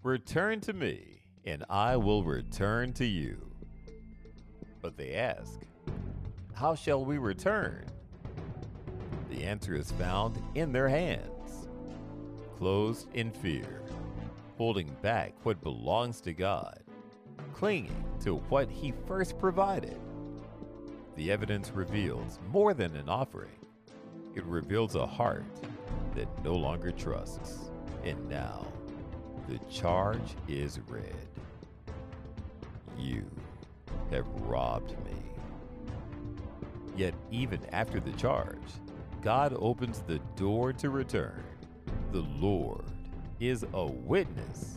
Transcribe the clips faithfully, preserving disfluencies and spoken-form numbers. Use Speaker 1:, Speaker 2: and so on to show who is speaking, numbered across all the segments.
Speaker 1: Return to me, and I will return to you. But they ask, how shall we return? The answer is found in their hands, closed in fear, holding back what belongs to God, clinging to what He first provided. The evidence reveals more than an offering. It reveals a heart that no longer trusts. And now, the charge is read. You have robbed me. Yet even after the charge, God opens the door to return. The Lord is a witness.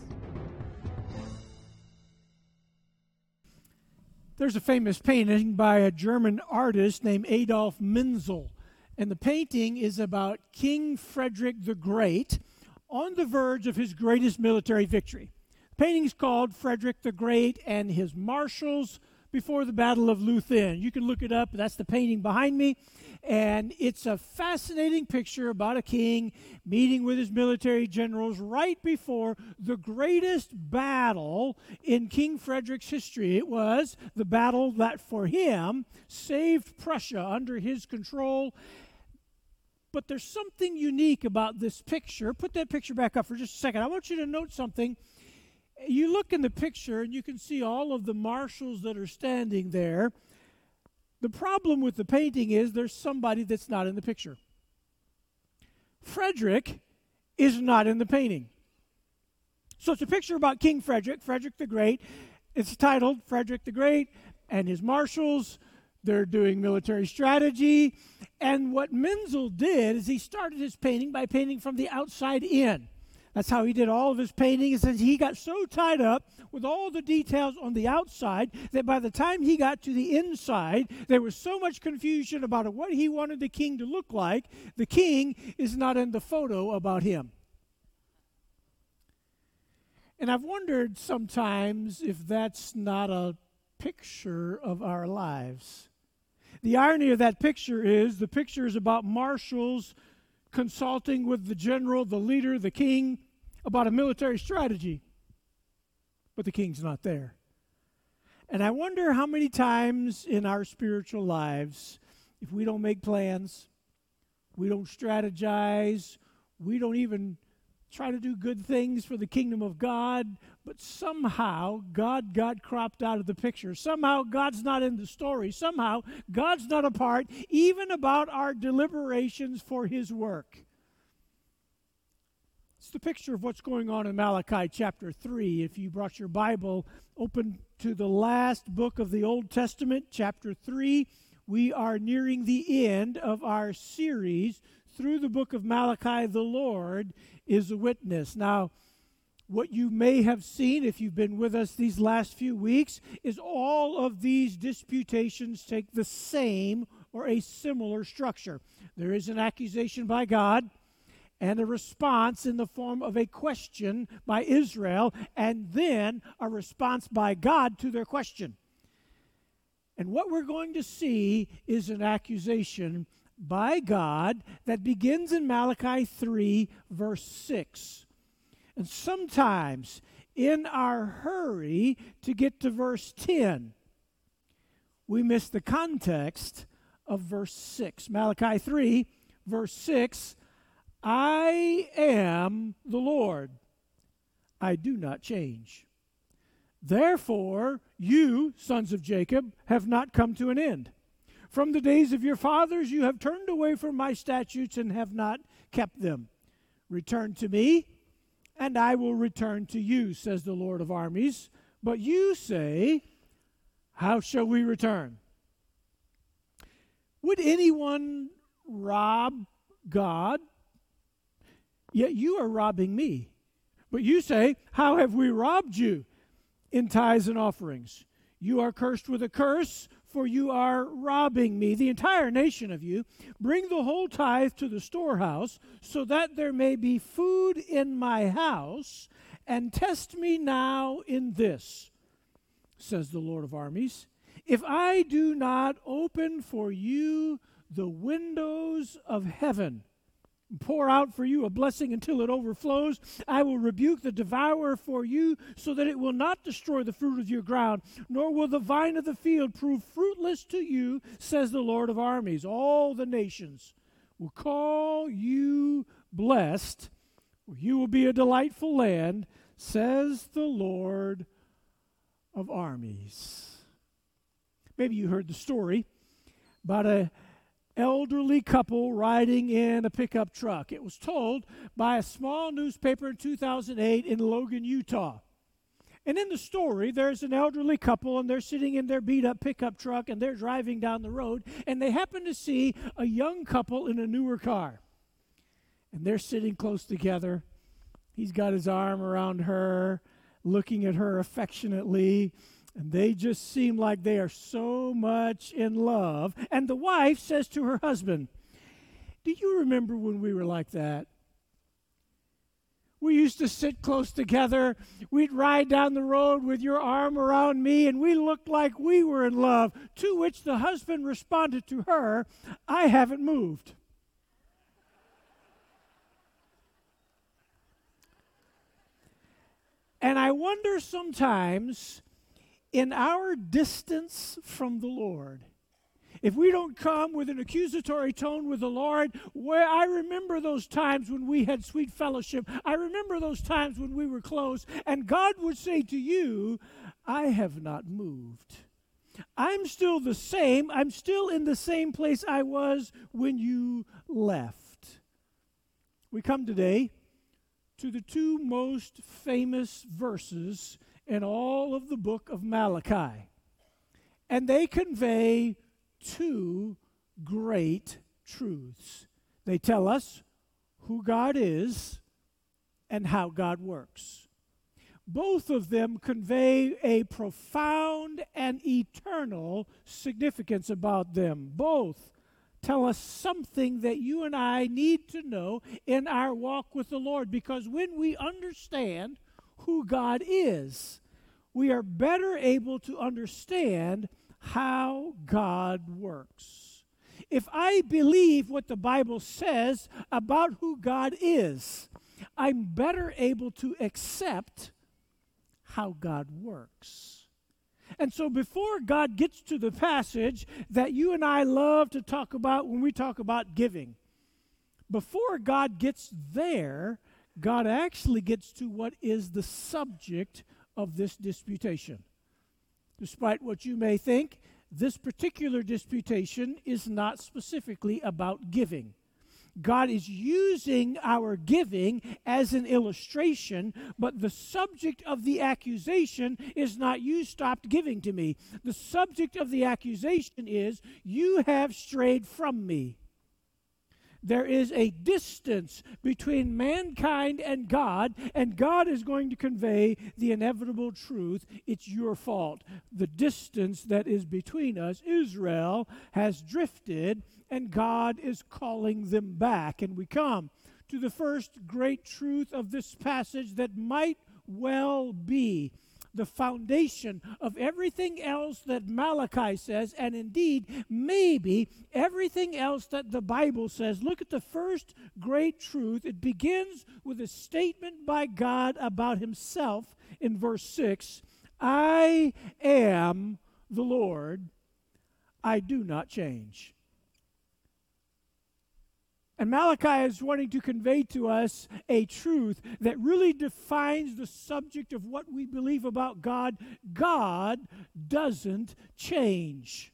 Speaker 2: There's a famous painting by a German artist named Adolf Menzel, and the painting is about King Frederick the Great on the verge of his greatest military victory. The painting is called Frederick the Great and His Marshals Before the Battle of Leuthen. You can look it up. That's the painting behind me. And it's a fascinating picture about a king meeting with his military generals right before the greatest battle in King Frederick's history. It was the battle that, for him, saved Prussia under his control. But there's something unique about this picture. Put that picture back up for just a second. I want you to note something. You look in the picture and you can see all of the marshals that are standing there. The problem with the painting is there's somebody that's not in the picture. Frederick is not in the painting. So it's a picture about King Frederick, Frederick the Great. It's titled Frederick the Great and His Marshals. They're doing military strategy. And what Menzel did is he started his painting by painting from the outside in. That's how he did all of his paintings. And he got so tied up with all the details on the outside that by the time he got to the inside, there was so much confusion about what he wanted the king to look like. The king is not in the photo about him. And I've wondered sometimes if that's not a picture of our lives. The irony of that picture is the picture is about marshals consulting with the general, the leader, the king, about a military strategy. But the king's not there. And I wonder how many times in our spiritual lives, if we don't make plans, we don't strategize, we don't even try to do good things for the kingdom of God, but somehow God got cropped out of the picture. Somehow God's not in the story. Somehow God's not a part even about our deliberations for His work. It's the picture of what's going on in Malachi chapter three. If you brought your Bible open to the last book of the Old Testament, chapter three, we are nearing the end of our series through the book of Malachi. The Lord is a witness. Now, what you may have seen if you've been with us these last few weeks is all of these disputations take the same or a similar structure. There is an accusation by God and a response in the form of a question by Israel, and then a response by God to their question. And what we're going to see is an accusation by God that begins in Malachi three, verse six. And sometimes in our hurry to get to verse ten, we miss the context of verse six. Malachi three, verse six, I am the Lord. I do not change. Therefore, you, sons of Jacob, have not come to an end. From the days of your fathers you have turned away from my statutes and have not kept them. Return to me, and I will return to you, says the Lord of armies. But you say, how shall we return? Would anyone rob God? Yet you are robbing me. But you say, how have we robbed you? In tithes and offerings. You are cursed with a curse, for you are robbing me, the entire nation of you. Bring the whole tithe to the storehouse, so that there may be food in my house, and test me now in this, says the Lord of armies. If I do not open for you the windows of heaven pour out for you a blessing until it overflows. I will rebuke the devourer for you, so that it will not destroy the fruit of your ground, nor will the vine of the field prove fruitless to you, says the Lord of armies. All the nations will call you blessed. You will be a delightful land, says the Lord of armies. Maybe you heard the story about a elderly couple riding in a pickup truck. It was told by a small newspaper in two thousand eight in Logan, Utah. And in the story, there's an elderly couple, and they're sitting in their beat-up pickup truck, and they're driving down the road, and they happen to see a young couple in a newer car. And they're sitting close together. He's got his arm around her, looking at her affectionately. And they just seem like they are so much in love. And the wife says to her husband, "Do you remember when we were like that? We used to sit close together. We'd ride down the road with your arm around me, and we looked like we were in love." To which the husband responded to her, "I haven't moved." And I wonder sometimes, in our distance from the Lord, if we don't come with an accusatory tone with the Lord, where I remember those times when we had sweet fellowship, I remember those times when we were close, and God would say to you, "I have not moved. I'm still the same. I'm still in the same place I was when you left." We come today to the two most famous verses in all of the book of Malachi. And they convey two great truths. They tell us who God is and how God works. Both of them convey a profound and eternal significance about them. Both tell us something that you and I need to know in our walk with the Lord, because when we understand who God is, we are better able to understand how God works. If I believe what the Bible says about who God is, I'm better able to accept how God works. And so before God gets to the passage that you and I love to talk about when we talk about giving, before God gets there, God actually gets to what is the subject of this disputation. Despite what you may think, this particular disputation is not specifically about giving. God is using our giving as an illustration, but the subject of the accusation is not "you stopped giving to me." The subject of the accusation is "you have strayed from me." There is a distance between mankind and God, and God is going to convey the inevitable truth: it's your fault. The distance that is between us, Israel has drifted, and God is calling them back. And we come to the first great truth of this passage that might well be the foundation of everything else that Malachi says, and indeed maybe everything else that the Bible says. Look at the first great truth. It begins with a statement by God about himself in verse six. "I am the Lord, I do not change." And Malachi is wanting to convey to us a truth that really defines the subject of what we believe about God. God doesn't change.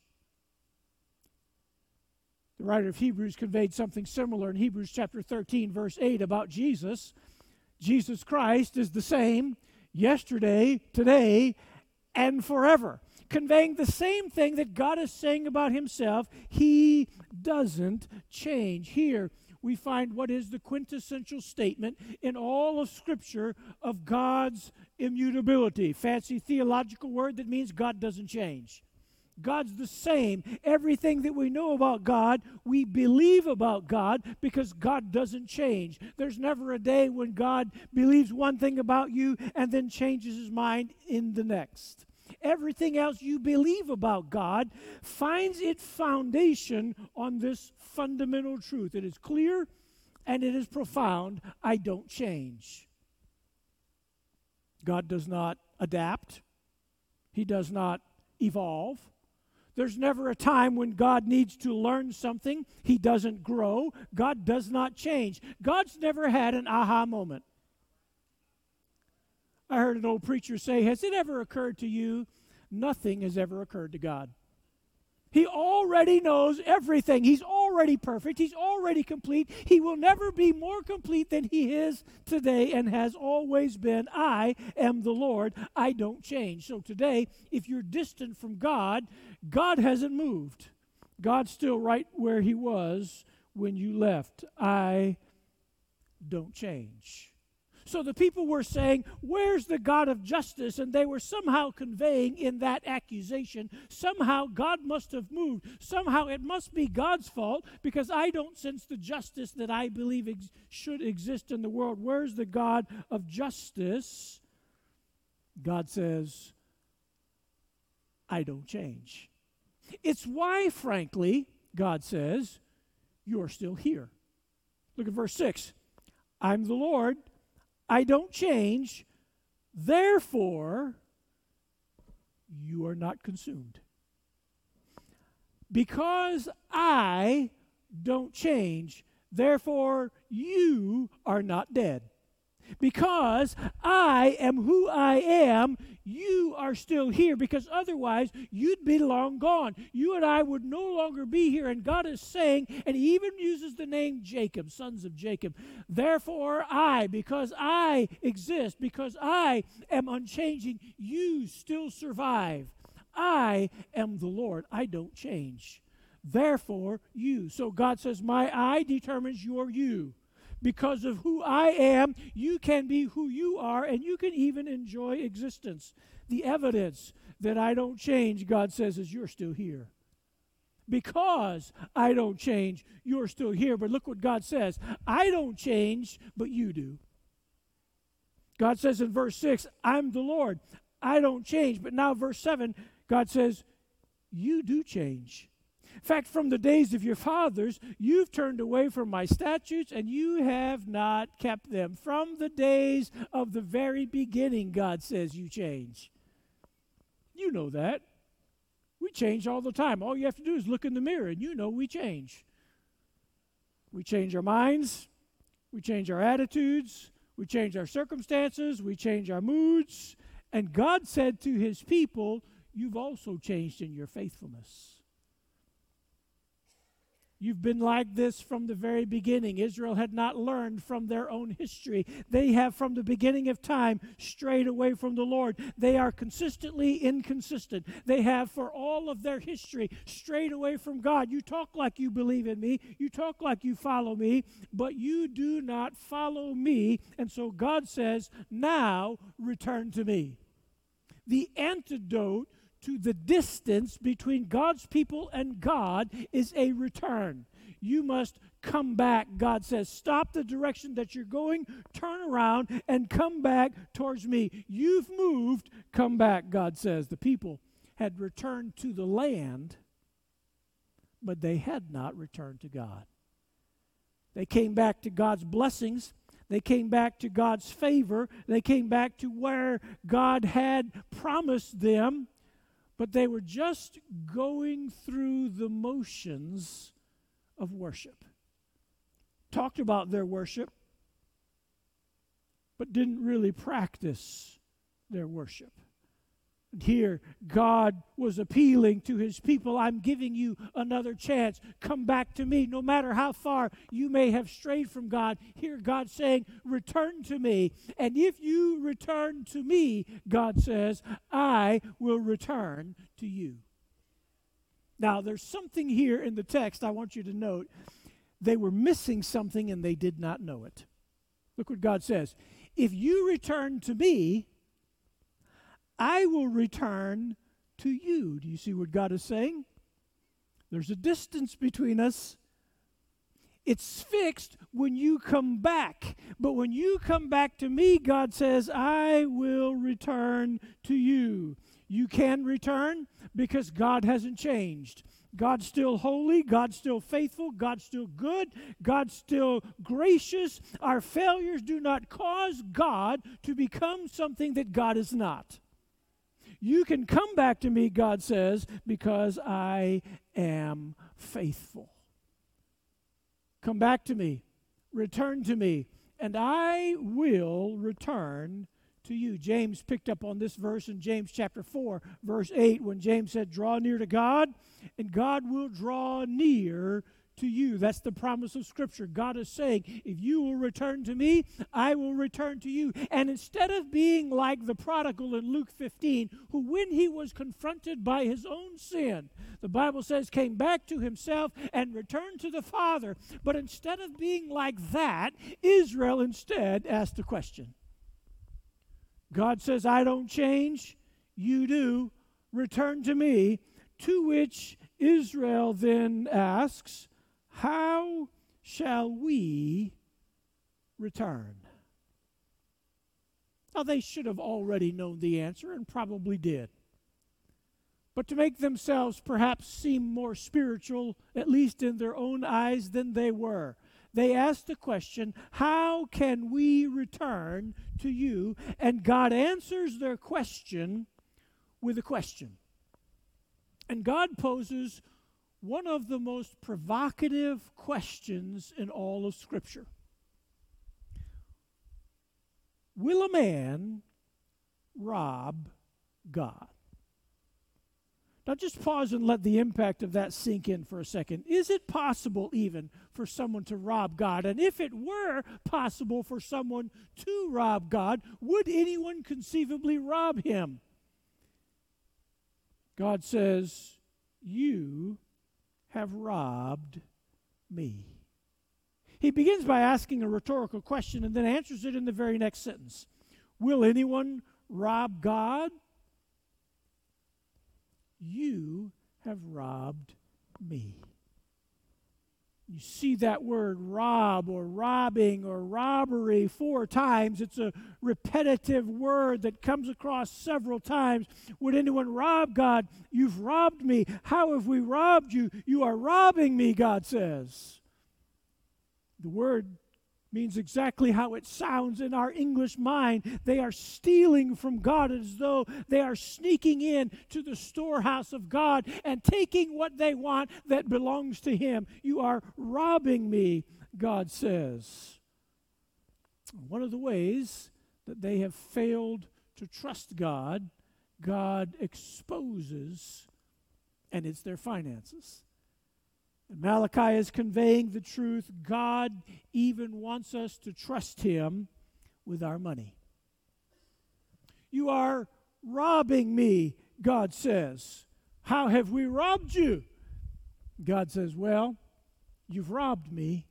Speaker 2: The writer of Hebrews conveyed something similar in Hebrews chapter thirteen, verse eight, about Jesus. Jesus Christ is the same yesterday, today, and forever, conveying the same thing that God is saying about himself. He doesn't change. Here we find what is the quintessential statement in all of Scripture of God's immutability. Fancy theological word that means God doesn't change. God's the same. Everything that we know about God, we believe about God because God doesn't change. There's never a day when God believes one thing about you and then changes his mind in the next. Everything else you believe about God finds its foundation on this fundamental truth. It is clear and it is profound. I don't change. God does not adapt. He does not evolve. There's never a time when God needs to learn something. He doesn't grow. God does not change. God's never had an aha moment. I heard an old preacher say, has it ever occurred to you? Nothing has ever occurred to God. He already knows everything. He's already perfect. He's already complete. He will never be more complete than he is today and has always been. I am the Lord. I don't change. So today, if you're distant from God, God hasn't moved. God's still right where he was when you left. I don't change. So the people were saying, where's the God of justice? And they were somehow conveying in that accusation, somehow God must have moved. Somehow it must be God's fault because I don't sense the justice that I believe ex- should exist in the world. Where's the God of justice? God says, I don't change. It's why, frankly, God says, you're still here. Look at verse six. I'm the Lord. I don't change, therefore, you are not consumed. Because I don't change, therefore, you are not dead. Because I am who I am, you are still here. Because otherwise, you'd be long gone. You and I would no longer be here. And God is saying, and he even uses the name Jacob, sons of Jacob. Therefore, I, because I exist, because I am unchanging, you still survive. I am the Lord. I don't change. Therefore, you. So God says, my I determines your you. Because of who I am, you can be who you are, and you can even enjoy existence. The evidence that I don't change, God says, is you're still here. Because I don't change, you're still here. But look what God says. I don't change, but you do. God says in verse six, I'm the Lord. I don't change. But now verse seven, God says, you do change. In fact, from the days of your fathers, you've turned away from my statutes, and you have not kept them. From the days of the very beginning, God says, you change. You know that. We change all the time. All you have to do is look in the mirror, and you know we change. We change our minds. We change our attitudes. We change our circumstances. We change our moods. And God said to his people, you've also changed in your faithfulness. You've been like this from the very beginning. Israel had not learned from their own history. They have, from the beginning of time, strayed away from the Lord. They are consistently inconsistent. They have, for all of their history, strayed away from God. You talk like you believe in me. You talk like you follow me, but you do not follow me. And so God says, now return to me. The antidote to the distance between God's people and God is a return. You must come back, God says. Stop the direction that you're going, turn around, and come back towards me. You've moved, come back, God says. The people had returned to the land, but they had not returned to God. They came back to God's blessings. They came back to God's favor. They came back to where God had promised them. But they were just going through the motions of worship. Talked about their worship, but didn't really practice their worship. And here, God was appealing to his people. I'm giving you another chance. Come back to me. No matter how far you may have strayed from God, here God saying, return to me. And if you return to me, God says, I will return to you. Now, there's something here in the text I want you to note. They were missing something and they did not know it. Look what God says. If you return to me, I will return to you. Do you see what God is saying? There's a distance between us. It's fixed when you come back. But when you come back to me, God says, I will return to you. You can return because God hasn't changed. God's still holy, God's still faithful, God's still good, God's still gracious. Our failures do not cause God to become something that God is not. You can come back to me, God says, because I am faithful. Come back to me, return to me, and I will return to you. James picked up on this verse in James chapter four, verse eight, when James said, draw near to God, and God will draw near to you. That's the promise of Scripture. God is saying, if you will return to me, I will return to you. And instead of being like the prodigal in Luke fifteen, who when he was confronted by his own sin, the Bible says came back to himself and returned to the Father, but instead of being like that, Israel instead asked a question. God says, I don't change, you do, return to me, to which Israel then asks, how shall we return? Now, they should have already known the answer and probably did. But to make themselves perhaps seem more spiritual, at least in their own eyes, than they were, they asked the question, how can we return to you? And God answers their question with a question. And God poses one of the most provocative questions in all of Scripture. Will a man rob God? Now just pause and let the impact of that sink in for a second. Is it possible even for someone to rob God? And if it were possible for someone to rob God, would anyone conceivably rob him? God says, you have robbed me. He begins by asking a rhetorical question and then answers it in the very next sentence. Will anyone rob God? You have robbed me. You see that word rob or robbing or robbery four times. It's a repetitive word that comes across several times. Would anyone rob God? You've robbed me. How have we robbed you? You are robbing me, God says. The word means exactly how it sounds in our English mind. They are stealing from God as though they are sneaking in to the storehouse of God and taking what they want that belongs to Him. You are robbing me, God says. One of the ways that they have failed to trust God, God exposes, and it's their finances. And Malachi is conveying the truth. God even wants us to trust Him with our money. You are robbing me, God says. How have we robbed you? God says, well, you've robbed me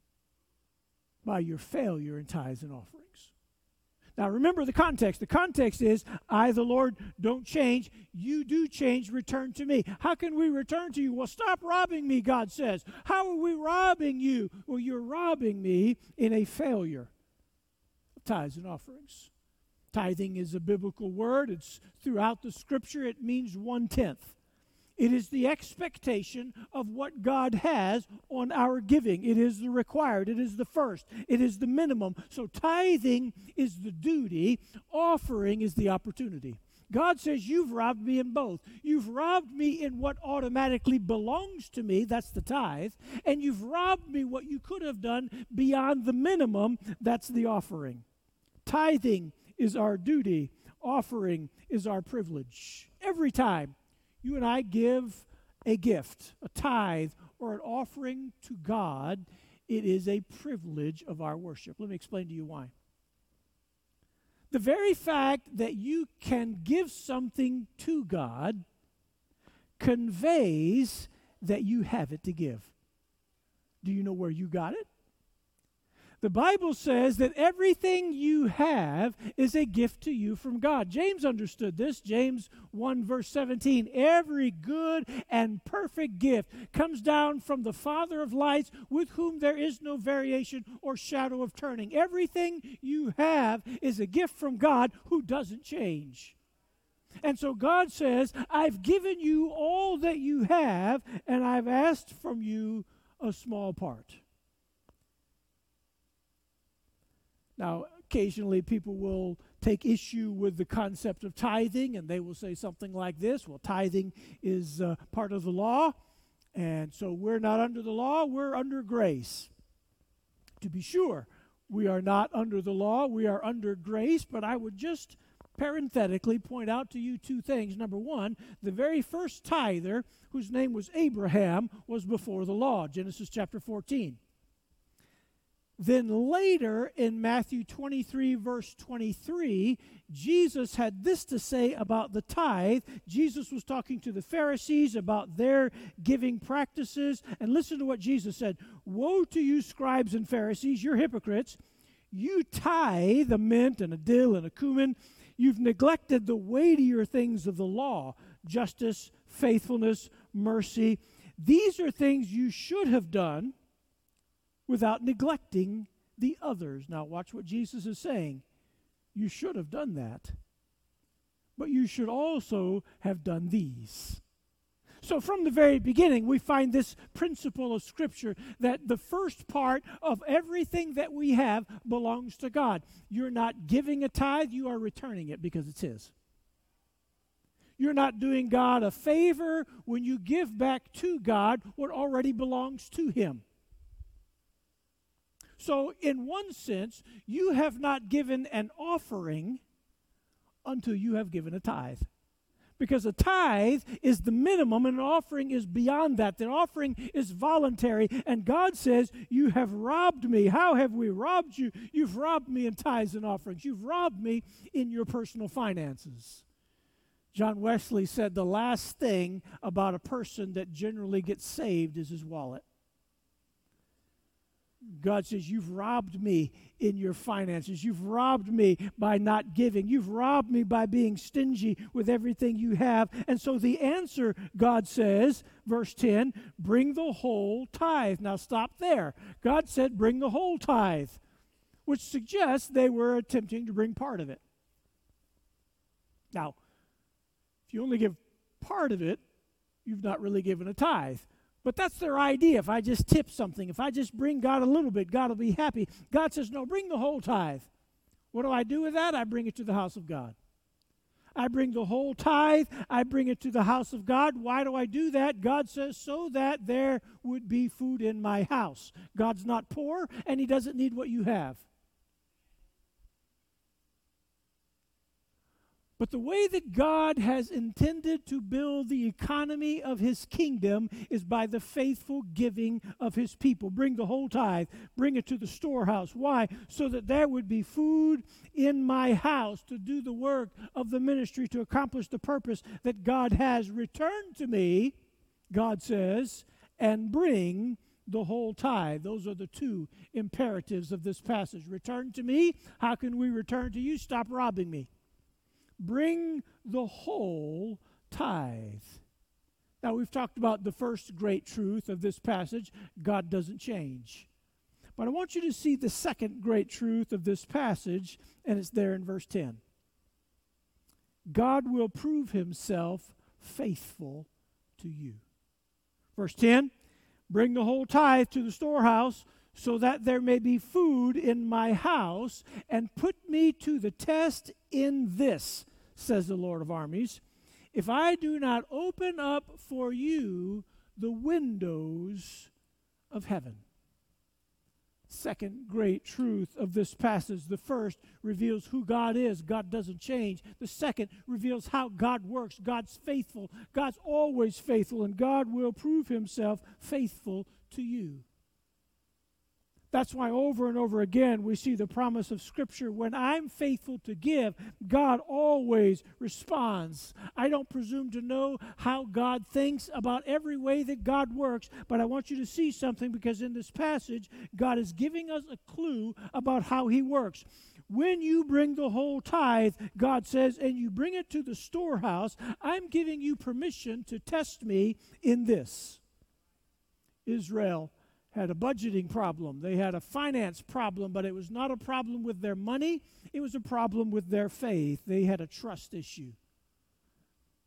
Speaker 2: by your failure in tithes and offerings. Now remember the context. The context is, I, the Lord, don't change. You do change. Return to me. How can we return to you? Well, stop robbing me, God says. How are we robbing you? Well, you're robbing me in a failure of tithes and offerings. Tithing is a biblical word. It's throughout the Scripture. It means one-tenth. It is the expectation of what God has on our giving. It is the required. It is the first. It is the minimum. So tithing is the duty. Offering is the opportunity. God says, you've robbed me in both. You've robbed me in what automatically belongs to me. That's the tithe. And you've robbed me what you could have done beyond the minimum. That's the offering. Tithing is our duty. Offering is our privilege. Every time you and I give a gift, a tithe, or an offering to God, it is a privilege of our worship. Let me explain to you why. The very fact that you can give something to God conveys that you have it to give. Do you know where you got it? The Bible says that everything you have is a gift to you from God. James understood this. James one verse seventeen, every good and perfect gift comes down from the Father of lights, with whom there is no variation or shadow of turning. Everything you have is a gift from God who doesn't change. And so God says, I've given you all that you have, and I've asked from you a small part. Now, occasionally people will take issue with the concept of tithing, and they will say something like this: well, tithing is uh, part of the law, and so we're not under the law, we're under grace. To be sure, we are not under the law, we are under grace, but I would just parenthetically point out to you two things. Number one, the very first tither, whose name was Abraham, was before the law, Genesis chapter fourteen. Then later in Matthew twenty-three, verse twenty-three, Jesus had this to say about the tithe. Jesus was talking to the Pharisees about their giving practices. And listen to what Jesus said. Woe to you, scribes and Pharisees, you're hypocrites. You tithe a mint and a dill and a cumin. You've neglected the weightier things of the law, justice, faithfulness, mercy. These are things you should have done without neglecting the others. Now watch what Jesus is saying. You should have done that, but you should also have done these. So from the very beginning, we find this principle of Scripture that the first part of everything that we have belongs to God. You're not giving a tithe, you are returning it because it's His. You're not doing God a favor when you give back to God what already belongs to Him. So in one sense, you have not given an offering until you have given a tithe. Because a tithe is the minimum and an offering is beyond that. The offering is voluntary, and God says, you have robbed me. How have we robbed you? You've robbed me in tithes and offerings. You've robbed me in your personal finances. John Wesley said the last thing about a person that generally gets saved is his wallet. God says, you've robbed me in your finances. You've robbed me by not giving. You've robbed me by being stingy with everything you have. And so the answer, God says, verse ten, bring the whole tithe. Now stop there. God said, bring the whole tithe, which suggests they were attempting to bring part of it. Now, if you only give part of it, you've not really given a tithe. But that's their idea. If I just tip something, if I just bring God a little bit, God will be happy. God says, no, bring the whole tithe. What do I do with that? I bring it to the house of God. I bring the whole tithe. I bring it to the house of God. Why do I do that? God says, so that there would be food in my house. God's not poor, and He doesn't need what you have. But the way that God has intended to build the economy of His kingdom is by the faithful giving of His people. Bring the whole tithe. Bring it to the storehouse. Why? So that there would be food in my house to do the work of the ministry, to accomplish the purpose that God has. Return to me, God says, and bring the whole tithe. Those are the two imperatives of this passage. Return to me. How can we return to you? Stop robbing me. Bring the whole tithe. Now, we've talked about the first great truth of this passage. God doesn't change. But I want you to see the second great truth of this passage, and it's there in verse ten. God will prove Himself faithful to you. Verse ten, bring the whole tithe to the storehouse, so that there may be food in my house, and put me to the test in this, says the Lord of armies, if I do not open up for you the windows of heaven. Second great truth of this passage. The first reveals who God is. God doesn't change. The second reveals how God works. God's faithful. God's always faithful, and God will prove Himself faithful to you. That's why over and over again we see the promise of Scripture. When I'm faithful to give, God always responds. I don't presume to know how God thinks about every way that God works, but I want you to see something, because in this passage, God is giving us a clue about how He works. When you bring the whole tithe, God says, and you bring it to the storehouse, I'm giving you permission to test me in this. Israel had a budgeting problem. They had a finance problem, but it was not a problem with their money. It was a problem with their faith. They had a trust issue.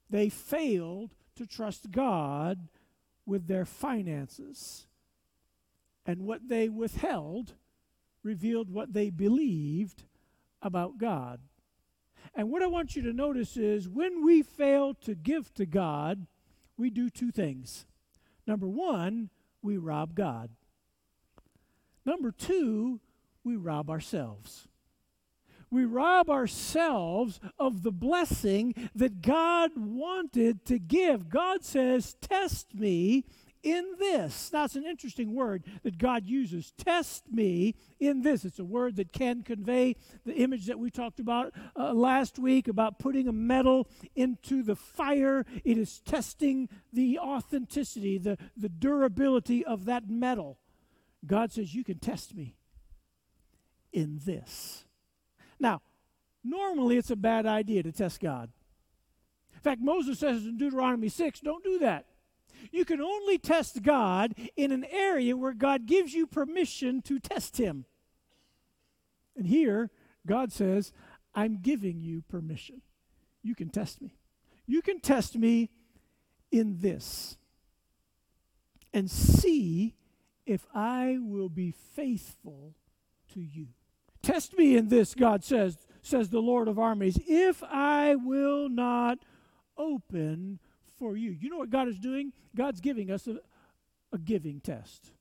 Speaker 2: They failed to trust God with their finances. And what they withheld revealed what they believed about God. And what I want you to notice is when we fail to give to God, we do two things. Number one, we rob God. Number two, we rob ourselves. We rob ourselves of the blessing that God wanted to give. God says, test me in this. Now, it's an interesting word that God uses. Test me in this. It's a word that can convey the image that we talked about uh, last week about putting a metal into the fire. It is testing the authenticity, the, the durability of that metal. God says, you can test me in this. Now, normally it's a bad idea to test God. In fact, Moses says in Deuteronomy six, don't do that. You can only test God in an area where God gives you permission to test him. And here, God says, I'm giving you permission. You can test me. You can test me in this and see if I will be faithful to you. Test me in this, God says, says the Lord of armies, if I will not open for you. You know what God is doing? God's giving us a, a giving test.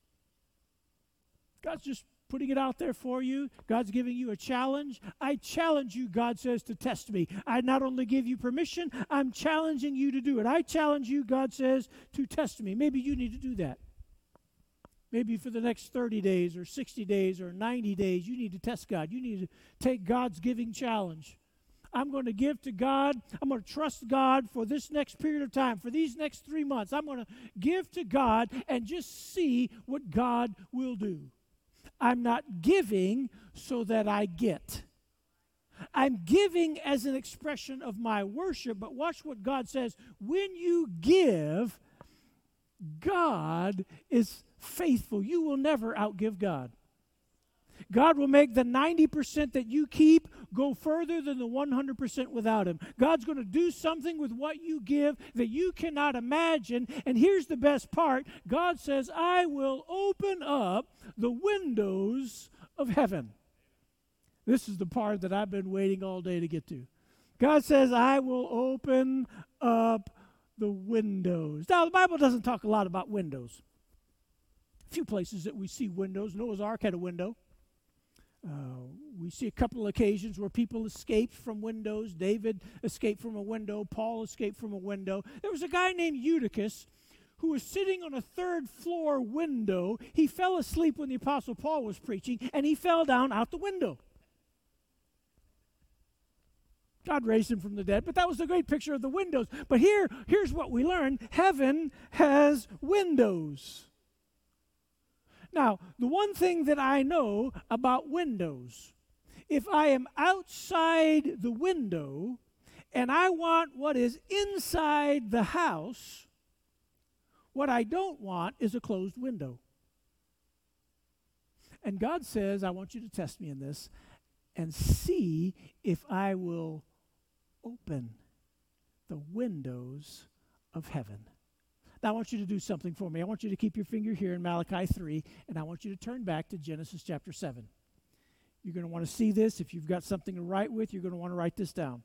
Speaker 2: God's just putting it out there for you. God's giving you a challenge. I challenge you, God says, to test me. I not only give you permission, I'm challenging you to do it. I challenge you, God says, to test me. Maybe you need to do that. Maybe for the next thirty days or sixty days or ninety days, you need to test God. You need to take God's giving challenge. I'm going to give to God. I'm going to trust God for this next period of time, for these next three months. I'm going to give to God and just see what God will do. I'm not giving so that I get. I'm giving as an expression of my worship, but watch what God says. When you give, God is faithful. You will never outgive God. God will make the ninety percent that you keep go further than the one hundred percent without him. God's going to do something with what you give that you cannot imagine. And here's the best part. God says, I will open up the windows of heaven. This is the part that I've been waiting all day to get to. God says, I will open up the windows. Now, the Bible doesn't talk a lot about windows. A few places that we see windows. Noah's Ark had a window. Uh, we see a couple of occasions where people escaped from windows. David escaped from a window. Paul escaped from a window. There was a guy named Eutychus who was sitting on a third floor window. He fell asleep when the Apostle Paul was preaching, and he fell down out the window. God raised him from the dead, but that was a great picture of the windows. But here, here's what we learn. Heaven has windows. Now, the one thing that I know about windows, if I am outside the window and I want what is inside the house, what I don't want is a closed window. And God says, I want you to test me in this and see if I will open the windows of heaven. Now, I want you to do something for me. I want you to keep your finger here in Malachi three, and I want you to turn back to Genesis chapter seven. You're going to want to see this. If you've got something to write with, you're going to want to write this down.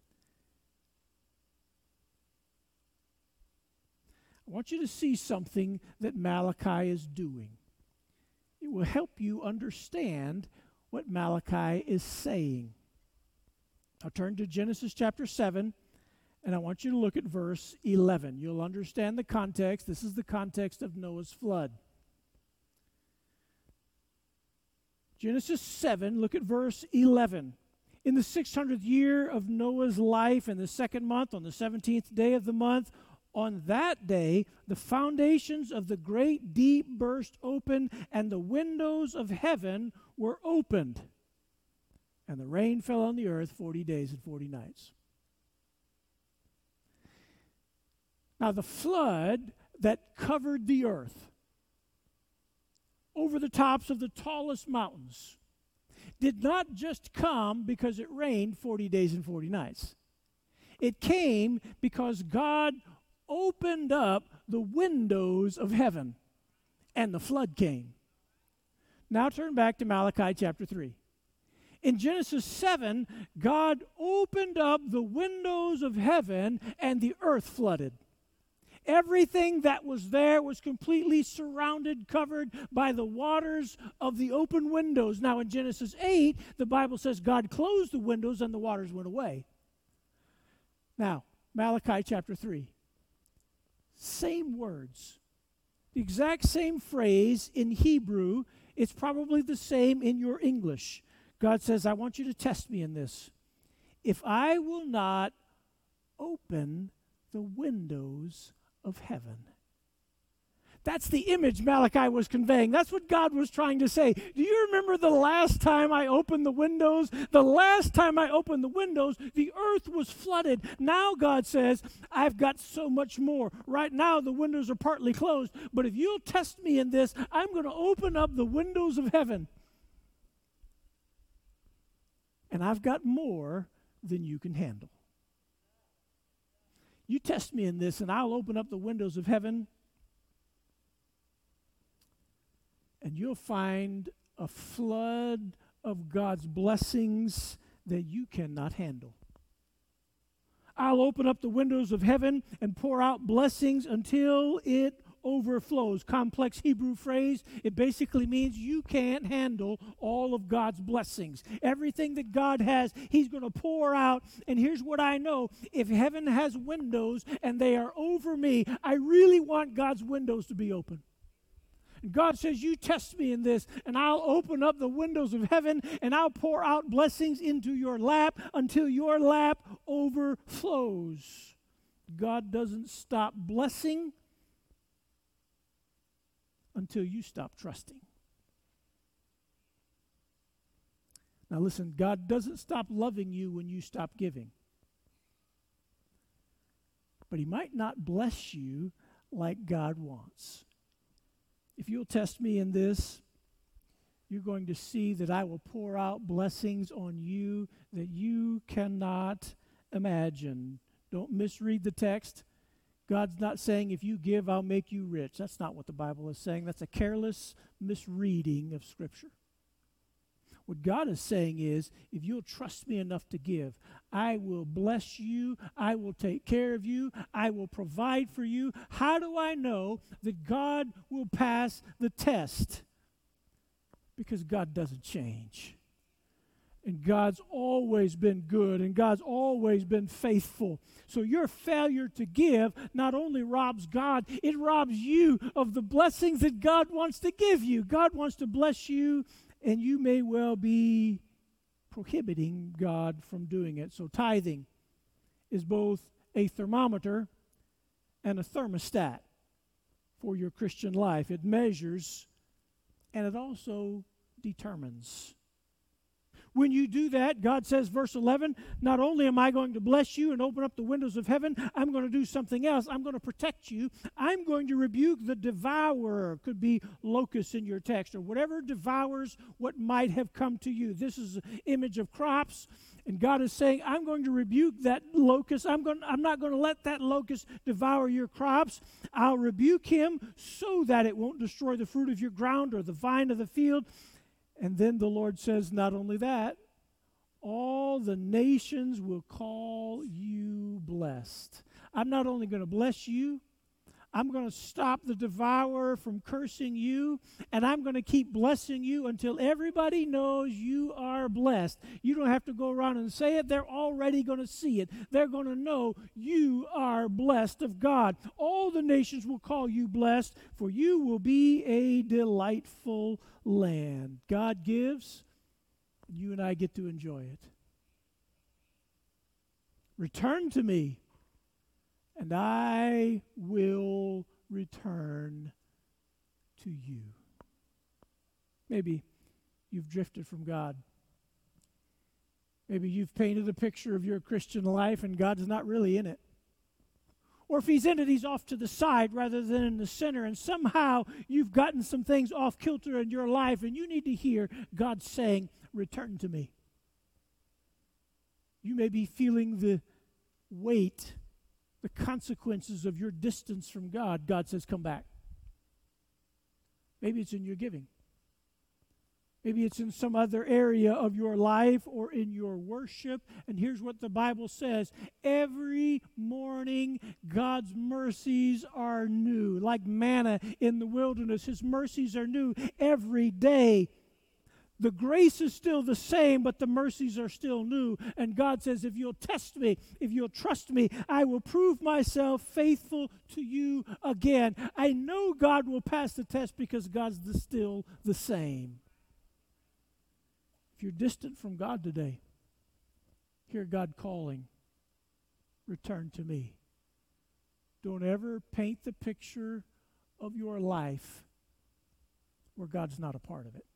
Speaker 2: I want you to see something that Malachi is doing. It will help you understand what Malachi is saying. I'll turn to Genesis chapter seven. And I want you to look at verse eleven. You'll understand the context. This is the context of Noah's flood. Genesis seven, look at verse eleven. In the six hundredth year of Noah's life, in the second month, on the seventeenth day of the month, on that day, the foundations of the great deep burst open, and the windows of heaven were opened. And the rain fell on the earth forty days and forty nights. Now, the flood that covered the earth over the tops of the tallest mountains did not just come because it rained forty days and forty nights. It came because God opened up the windows of heaven, and the flood came. Now turn back to Malachi chapter three. In Genesis seven, God opened up the windows of heaven, and the earth flooded. Everything that was there was completely surrounded, covered by the waters of the open windows. Now in Genesis eight, the Bible says God closed the windows and the waters went away. Now, Malachi chapter three. Same words. The exact same phrase in Hebrew. It's probably the same in your English. God says, I want you to test me in this. If I will not open the windows of heaven. That's the image Malachi was conveying. That's what God was trying to say. Do you remember the last time I opened the windows? The last time I opened the windows, the earth was flooded. Now God says, I've got so much more. Right now the windows are partly closed, but if you'll test me in this, I'm going to open up the windows of heaven. And I've got more than you can handle. You test me in this, and I'll open up the windows of heaven, and you'll find a flood of God's blessings that you cannot handle. I'll open up the windows of heaven and pour out blessings until it overflows. Complex Hebrew phrase. It basically means you can't handle all of God's blessings. Everything that God has, He's going to pour out. And here's what I know. If heaven has windows and they are over me, I really want God's windows to be open. And God says, you test me in this, and I'll open up the windows of heaven, and I'll pour out blessings into your lap until your lap overflows. God doesn't stop blessing until you stop trusting. Now listen, God doesn't stop loving you when you stop giving. But He might not bless you like God wants. If you'll test me in this, you're going to see that I will pour out blessings on you that you cannot imagine. Don't misread the text. God's not saying, if you give, I'll make you rich. That's not what the Bible is saying. That's a careless misreading of Scripture. What God is saying is, if you'll trust me enough to give, I will bless you. I will take care of you. I will provide for you. How do I know that God will pass the test? Because God doesn't change. And God's always been good, and God's always been faithful. So your failure to give not only robs God, it robs you of the blessings that God wants to give you. God wants to bless you, and you may well be prohibiting God from doing it. So tithing is both a thermometer and a thermostat for your Christian life. It measures, and it also determines. When you do that, God says, verse eleven, not only am I going to bless you and open up the windows of heaven, I'm going to do something else. I'm going to protect you. I'm going to rebuke the devourer. Could be locusts in your text, or whatever devours what might have come to you. This is an image of crops, and God is saying, I'm going to rebuke that locust. I'm going, I'm not going to let that locust devour your crops. I'll rebuke him so that it won't destroy the fruit of your ground or the vine of the field. And then the Lord says, not only that, all the nations will call you blessed. I'm not only going to bless you, I'm going to stop the devourer from cursing you, and I'm going to keep blessing you until everybody knows you are blessed. You don't have to go around and say it. They're already going to see it. They're going to know you are blessed of God. All the nations will call you blessed, for you will be a delightful land. God gives, and you and I get to enjoy it. Return to me, and I will return to you. Maybe you've drifted from God. Maybe you've painted a picture of your Christian life and God's not really in it. Or if He's in it, He's off to the side rather than in the center. And somehow you've gotten some things off kilter in your life, and you need to hear God saying, return to me. You may be feeling the weight the consequences of your distance from God, God says, come back. Maybe it's in your giving. Maybe it's in some other area of your life or in your worship. And here's what the Bible says. Every morning, God's mercies are new. Like manna in the wilderness, His mercies are new every day. The grace is still the same, but the mercies are still new. And God says, if you'll test me, if you'll trust me, I will prove myself faithful to you again. I know God will pass the test because God's the, still the same. If you're distant from God today, hear God calling, return to me. Don't ever paint the picture of your life where God's not a part of it.